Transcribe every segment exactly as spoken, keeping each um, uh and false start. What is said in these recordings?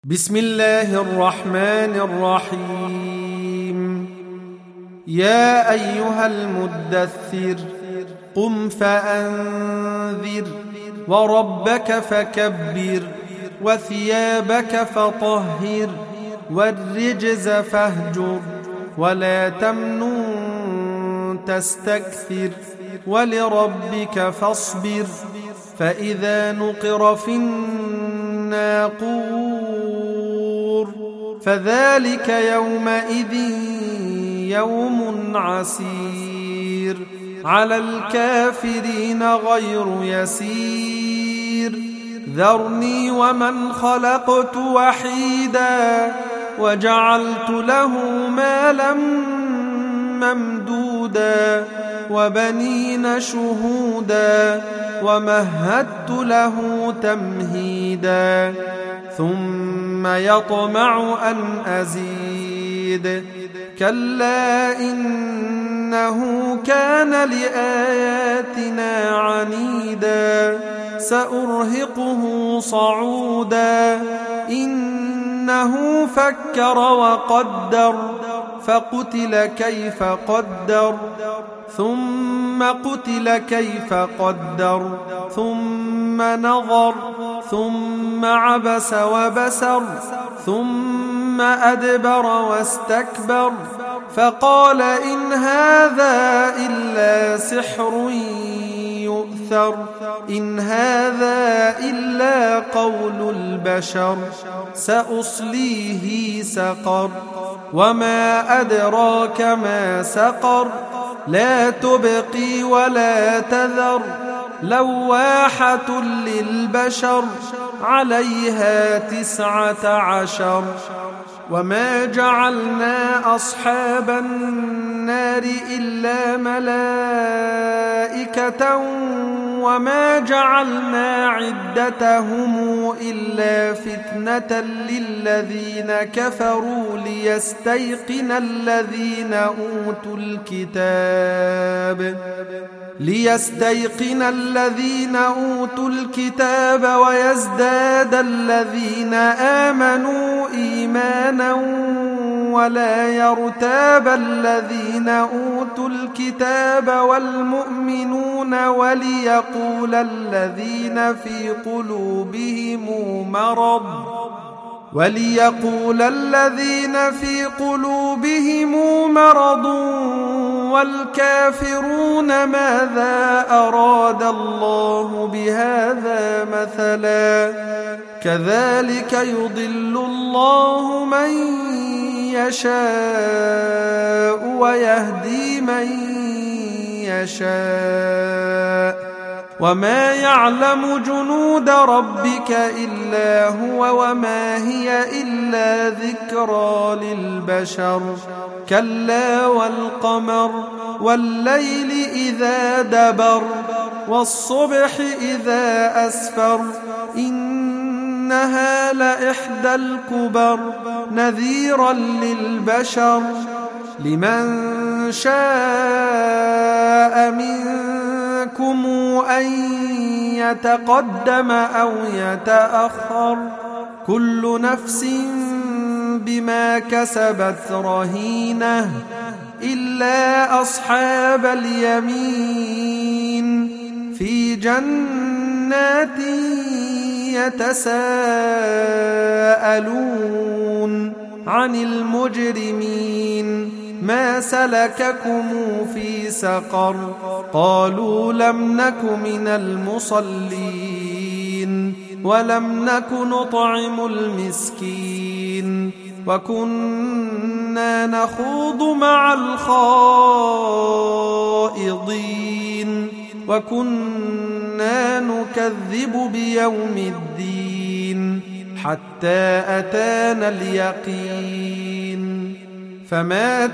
بسم الله الرحمن الرحيم. يا أيها المدثر قم فأنذر وربك فكبر وثيابك فطهر والرجز فاهجر ولا تمنن تستكثر ولربك فاصبر فإذا نقر في الناقور فذلك يومئذ يوم عسير على الكافرين غير يسير. ذرني ومن خلقت وحيدا وجعلت له مالا ممدودا وبنين شهودا ومهدت له تمهيدا ثم يطمع أن أزيد كلا إنه كان لآياتنا عنيدا سأرهقه صعودا إنه فكر وقدر فقتل كيف قدر ثم قتل كيف قدر ثم نظر ثم عبس وبسر ثم أدبر واستكبر فقال إن هذا إلا سحر يؤثر إن هذا إلا قول البشر سأصليه سقر وما أدراك ما سقر لا تبقي ولا تذر لواحة للبشر عليها تسعة عشر. وما جعلنا أصحاب النار إلا ملائكة وما جعلنا عدتهم إلا فتنة للذين كفروا ليستيقن الذين أوتوا الكتاب ليستيقن الذين أوتوا الكتاب ويزداد الذين آمنوا إيمانا ولا يرتاب الذين أوتوا الكتاب والمؤمنون وليقول الذين في قلوبهم مرض وليقول الذين في قلوبهم مرض والكافرون ماذا أراد الله بهذا مثلا كذلك يضل الله من يشاء ويهدي من يشاء وما يعلم جنود ربك إلا هو وما هي إلا ذكرى للبشر كلا والقمر والليل إذا دبر والصبح إذا أسفر إنها لإحدى الكبر نذيرا للبشر لمن شاء منكم أن يتقدم أو يتأخر كل نفس بما كسبت رهينة إلا أصحاب اليمين في جنات يتساءلون عن المجرمين ما سلككم في سقر قالوا لم نك من المصلين ولم نك نطعم المسكين وكنا نخوض مع الخائضين وكنا نكذب بيوم الدين حتى أتانا اليقين فما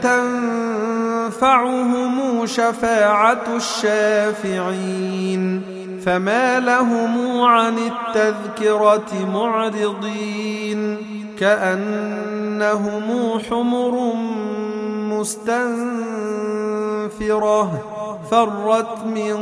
تنفعهم شفاعة الشافعين فما لهم عن التذكرة معرضين كأنهم حمر مستنفرة فرت من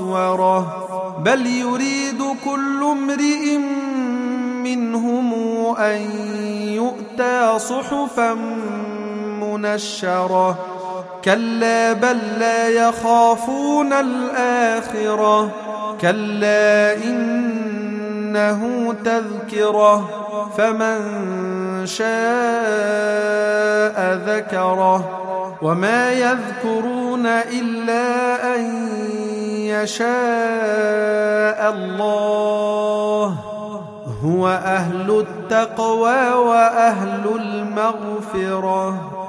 قسورة بل يريد كل امرئ منهم أن يؤتى صحفا منشرة كلا بل لا يخافون الآخرة كلا إنه تذكرة فمن شاء ذكره وما يذكرون إلا أن يشاء الله هو أهل التقوى وأهل المغفرة.